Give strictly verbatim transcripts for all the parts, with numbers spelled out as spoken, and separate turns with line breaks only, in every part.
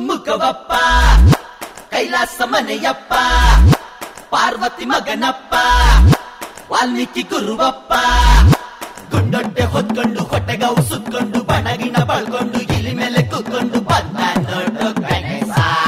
ಮುಖವಪ್ಪ ಕೈಲಾಸ ಮನೆಯಪ್ಪ ಪಾರ್ವತಿ ಮಗನಪ್ಪ ವಾಲ್ಮೀಕಿ ಗುರುವಪ್ಪ ಗುಂಡೊಟ್ಟೆ ಹೊತ್ಕೊಂಡು ಹೊಟ್ಟೆಗಾವು ಸುತ್ಕೊಂಡು ಬಣಗಿನ ಬಳ್ಕೊಂಡು ಇಲಿ ಮೇಲೆ ಕೂತ್ಕೊಂಡು ಬಂದ ನೋಡು ಗಣೇಶ.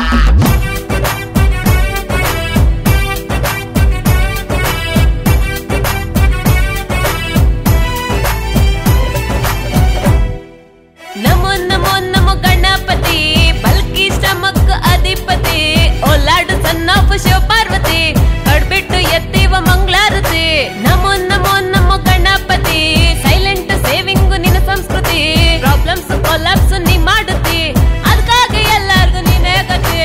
ನಮೋ ನಮೋ ನಮೋ ಗಣಪತಿ ಬಲ್ಕಿ ಶ್ರಮಕ್ಕ ಅಧಿಪತಿ ಓಲಾಡು ಸನ್ನಾಫ ಶಿವ ಪಾರ್ವತಿ ಕಡ್ಬಿಟ್ಟು ಎತ್ತಿವ ಮಂಗಳಾರತಿ. ನಮೋ ನಮೋ ನಮೋ ಗಣಪತಿ ಸೈಲೆಂಟ್ ಸೇವಿಂಗು ನಿನ್ನ ಸಂಸ್ಕೃತಿ ಪ್ರಾಬ್ಲಮ್ಸ್ ಕೊಲಾಪ್ಸ್ ನೀ ಮಾಡುತ್ತಿ ಅದಕ್ಕಾಗಿ ಎಲ್ಲಾರ್ಗು ನೀನೇ ಗತಿ.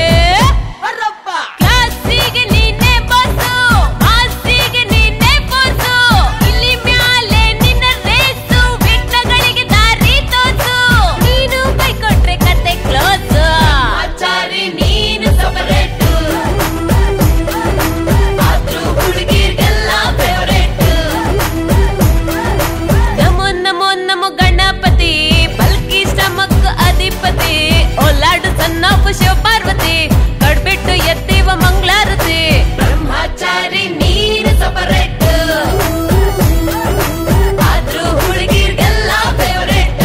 ಕ್ಲಾಸಿಗೆ ನೀನೇ ಬಾಸು ಮಾಸಿಗೆ ನೀನೇ ಬೋಸು ಇಲ್ಲಿ ಮ್ಯಾಲೆ ನಿನ್ನ ರೇಸು ವಿಘ್ನಗಳಿಗೆ ದಾರಿ ತೋಸು ನೀನು ಕೈ ಕೊಟ್ರೆ ಕತೆ ಕ್ಲೋಸ್ ಆಚಾರಿ ನೀನು ಸಪರೇಟ್ ಆದ್ರೂ ಹುಡುಗಿರ್ಗೆಲ್ಲ ಫೇವರೇಟ್. ನಮೋ ನಮೋ ನಮೋ ಗಣಪತಿ ಬಲ್ಕಿ ಶ್ರಮಕ್ಕ ಅಧಿಪತಿ ಓಲಾಡು ಸನ್ನಾಫ ಶಿವ ಪಾರ್ವತಿ ಕಡ್ಬಿಟ್ಟು ಎತ್ತಿವ ಮಂಗಳಾರತಿ. ಬ್ರಹ್ಮಚಾರಿ ನೀನು ಸಪರೇಟ್ ಆದ್ರೂ ಹುಡುಗಿರ್ಗೆಲ್ಲ ಫೇವರೇಟ್.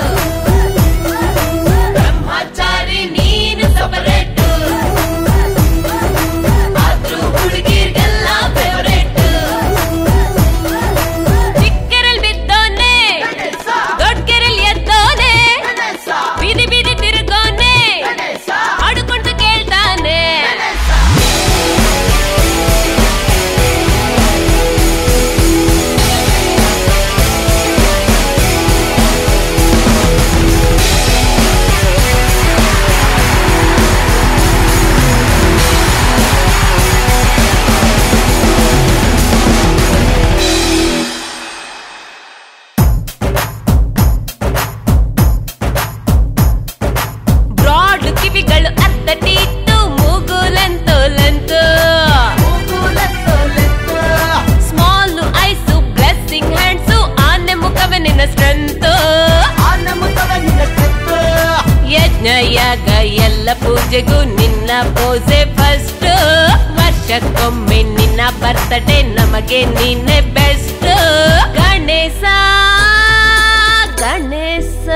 ಬ್ರಹ್ಮಚಾರಿ ನೀನು ಸಪರೇಟ್ ಆದ್ರೂ ಹುಡುಗಿರ್ಗೆಲ್ಲ ಫೇವರೇಟ್. ಚಿಕ್ಕೆರಲ್ ಬಿದ್ದೋನೆ ದೊಡ್ಡ ಕೆರೆಲ್ ಎದ್ದೋನೆ ಬೀದಿ ಬೀದಿ ತಿರುಗೋನೆ ಆಡುಕೊಂಡು ಕೇಳ್ತಾನೆ. ಬ್ರಾಡ್ ಕಿವಿಗಳು ಅರ್ಧ ಟೀತು ಮೂಗುಲಂತು ಲಂತು ಸ್ಮಾಲ್ ಐಸು ಬ್ಲೆಸ್ಸಿಂಗ್ ಹ್ಯಾಂಡ್ಸು ಆನೆ ಮುಖವೇ ನಿನ್ನ ಸ್ಟ್ರೆಂತ್. ಯಜ್ಞ ಯಾಗ ಎಲ್ಲ ಪೂಜೆಗೂ ನಿನ್ನ ಪೋಸೆ ಫಸ್ಟ್ ವರ್ಷಕ್ಕೊಮ್ಮೆ ನಿನ್ನ ಬರ್ತಡೇ ನಮಗೆ ನೀನೆ ಬೆಸ್ಟ್. ಗಣೇಶ ಗಣೇಶ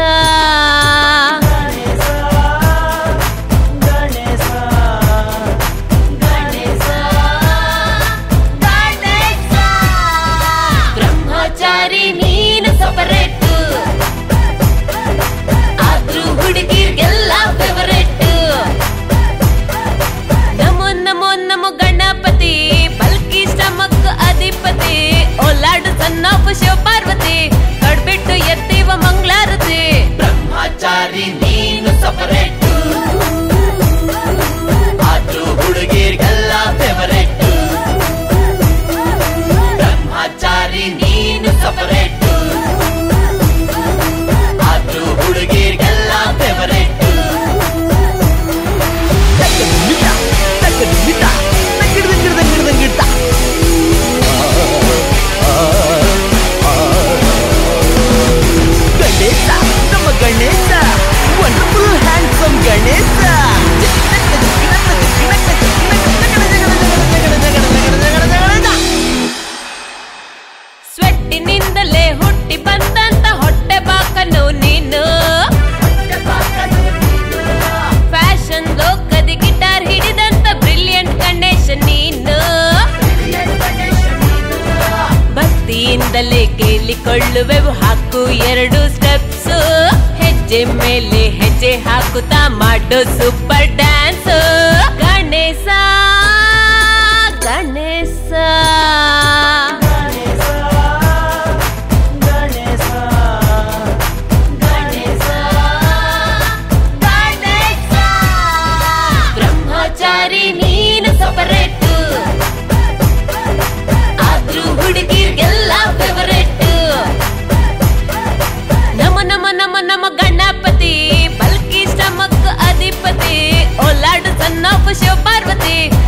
ಬ್ರಹ್ಮಚಾರಿ ನೀನು ಸಪರೇಟ್ ಆದ್ರೂ ಹುಡುಗಿರ್ಗೆಲ್ಲ ಫೇವರೇಟ್. ನಮೋ ನಮೋ ನಮೋ ಗಣಪತಿ ಬಲ್ಕಿ ಶ್ರಮಕ್ಕ ಅಧಿಪತಿ ಓಲಾಡು ಸನ್ನಾಫ ಶಿವ ಪಾರ್ವತಿ ಕಡ್ಬಿಟ್ಟು ಎತ್ತಿವ ಮಂಗಳಾರತಿ.
ಬ್ರಹ್ಮಚಾರಿ ನೀನು ಸಪರೇಟ್ ಆದ್ರೂ ಹುಡುಗಿರ್ಗೆಲ್ಲ ಫೇವರೇಟ್. ಬ್ರಹ್ಮಚಾರಿ ನೀನು ಸಪರೇಟ್ ಆದ್ರೂ ಹುಡುಗಿರ್ಗೆಲ್ಲ ಫೇವರೇಟ್. ಗಣೇಶ ನಮ್ಮ ಗಣೇಶ ವಂಡರ್ಫುಲ್ ಹ್ಯಾಂಡ್ಸಮ್ ಗಣೇಶ.
ಸ್ವೆಟ್ಟಿನಿಂದಲೇ ಹುಟ್ಟಿ ಬಂದಂತ ಹೊಟ್ಟೆ ಬಾಕನು ನೀನು ಫ್ಯಾಷನ್ ಲೋಕದಿ ಗಿಟಾರ್ ಹಿಡಿದಂತ ಬ್ರಿಲಿಯಂಟ್ ಗಣೇಶ ನೀನು. ಭಕ್ತಿಯಿಂದಲೇ ಕೇಳಿಕೊಳ್ಳುವೆವು ಹಾಕು ಎರಡು ಸ್ಟೆಪ್ಸ್ ಹೆಜ್ಜೆ ಮೇಲೆ ಹೆಜ್ಜೆ ಹಾಕುತ್ತಾ ಮಾಡೋ ಸೂಪರ್ ಡ್ಯಾನ್ಸ್. ಗಣೇಶ ಗಣೇಶ ಬ್ರಹ್ಮಚಾರಿ ನೀನು ಸಪರೇಟ್ ಆದ್ರೂ ಹುಡುಗಿರ್ಗೆಲ್ಲ ಫೇವರೇಟ್. ನಮ ನಮ ನಮ ನಮ ಗಣಪತಿ ಬಲ್ಕಿ ಶ್ರಮಕ್ಕ ಅಧಿಪತಿ ಓಲಾಡು ಸನ್ನಾಫ ಶಿವ ಪಾರ್ವತಿ